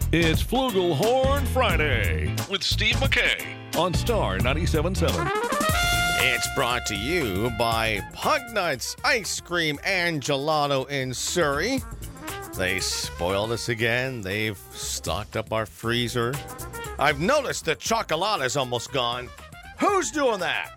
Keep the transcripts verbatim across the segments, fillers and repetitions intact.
It's Flugelhorn Friday with Steve McKay on Star ninety-seven point seven. It's brought to you by Pugnuts Ice Cream and Gelato in Surrey. They spoiled us again. They've stocked up our freezer. I've noticed the chocolate is almost gone. Who's doing that?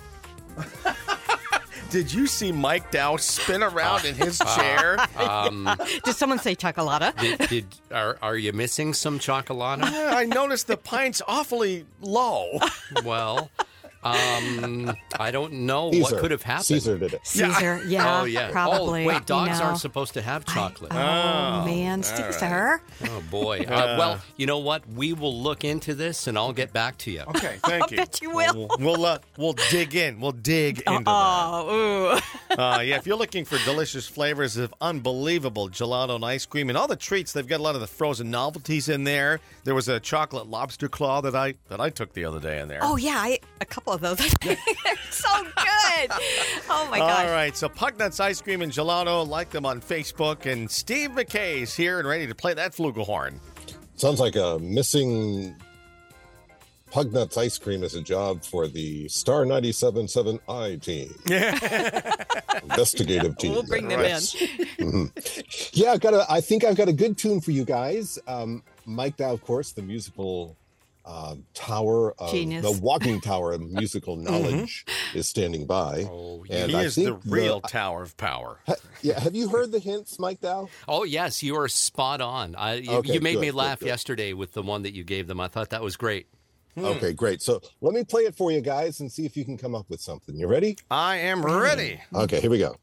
Did you see Mike Dow spin around in his chair? Um, Did someone say chocolata? did, did are are you missing some chocolata? Yeah, I noticed the pint's awfully low. Well, um, I don't know Caesar. what could have happened. Caesar did it. Caesar, yeah, oh yeah. probably. Oh wait, dogs you know. aren't supposed to have chocolate. Oh, man, Caesar. Oh boy. Uh, well, you know what? We will look into this, and I'll get back to you. Okay, thank I'll you. bet you will. We'll we'll, uh, we'll dig in. We'll dig into that. Oh, ooh. Uh, yeah, if you're looking for delicious flavors of unbelievable gelato and ice cream and all the treats, they've got a lot of the frozen novelties in there. There was a chocolate lobster claw that I that I took the other day in there. Oh, yeah, I, a couple of those. They're so good. Oh, my gosh. All right, so Pugnuts Ice Cream and Gelato, like them on Facebook, and Steve McKay's here and ready to play that flugelhorn. Sounds like a missing Pugnuts ice cream is a job for the Star ninety-seven point seven I team. Investigative team. We'll bring them Right. in. Yeah, I've got a, I think I've got a good tune for you guys. Um, Mike Dow, of course, the musical um, tower, of, Genius. the walking tower of musical knowledge is standing by. Oh, And he I is the think real Tower of Power. Ha- yeah, have you heard the hints, Mike Dow? Oh yes, you are spot on. I, you, Okay, you made good, me good, laugh good. yesterday with the one that you gave them. I thought that was great. Okay, great. So let me play it for you guys and see if you can come up with something. You ready? I am ready. Okay, here we go.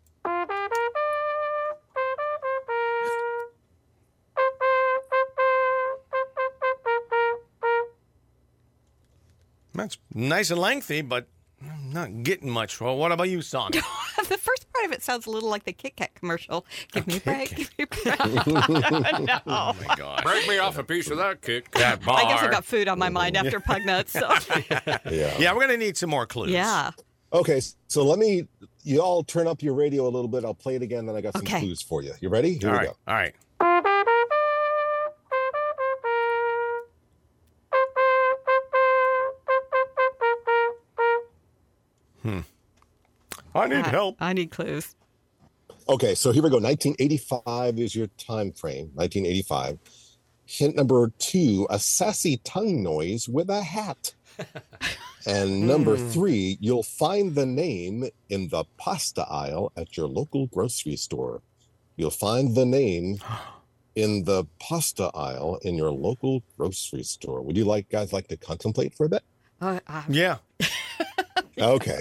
That's nice and lengthy, but I'm not getting much. Well, what about you, son? The first part of it sounds a little like the Kit Kat commercial. Give me a break. Kit Give me a break. no. Oh, my gosh. Break me off a piece of that kick. That bar. I guess I got food on my mind after Pugnuts. So. Yeah. Yeah, we're going to need some more clues. Yeah. Okay, so let me, you all turn up your radio a little bit. I'll play it again, then I got some Okay. clues for you. You ready? Here All we right. go. All right. Hmm. I need I- help. I need clues. Okay, so here we go. nineteen eighty-five is your time frame. nineteen eighty-five. Hint number two, a sassy tongue noise with a hat. And number three, you'll find the name in the pasta aisle at your local grocery store. You'll find the name in the pasta aisle in your local grocery store. Would you like guys like to contemplate for a bit? Uh, uh, Yeah. Okay.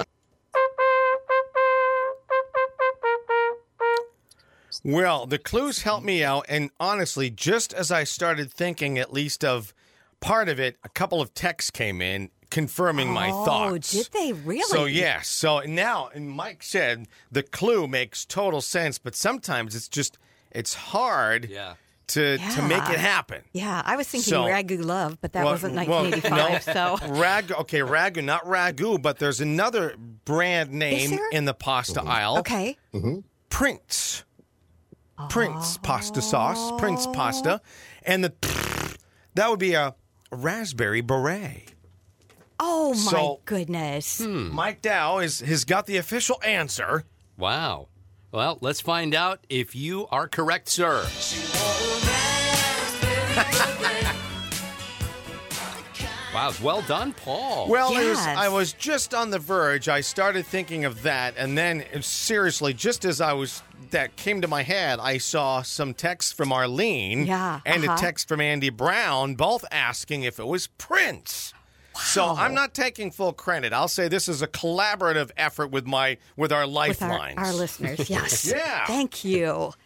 Well, the clues helped me out, and honestly, just as I started thinking at least of part of it, a couple of texts came in confirming my oh, thoughts. did they really? So, yeah. So now, and Mike said the clue makes total sense, but sometimes it's just, it's hard Yeah. to, to make Yeah. it happen. Yeah, I was thinking So- Ragu Love, but that Well, wasn't well, nineteen eighty-five. no. So Ragu, okay, Ragu, not Ragu, but there's another brand name there? in the pasta aisle. okay. Prince. Prince pasta sauce, Prince pasta, and the that would be a raspberry beret. Oh my So- goodness! Mike Dow is has got the official answer. Wow. Well, let's find out if you are correct, sir. Wow, well done, Paul. Well, it was, Yes. I was just on the verge. I started thinking of that, and then uh, seriously, just as I was that came to my head, I saw some texts from Arlene Yeah, and a uh-huh. text from Andy Brown, both asking if it was Prince. So I'm not taking full credit. I'll say this is a collaborative effort with my with our With our, lifelines. our listeners, yes. Yeah. Thank you.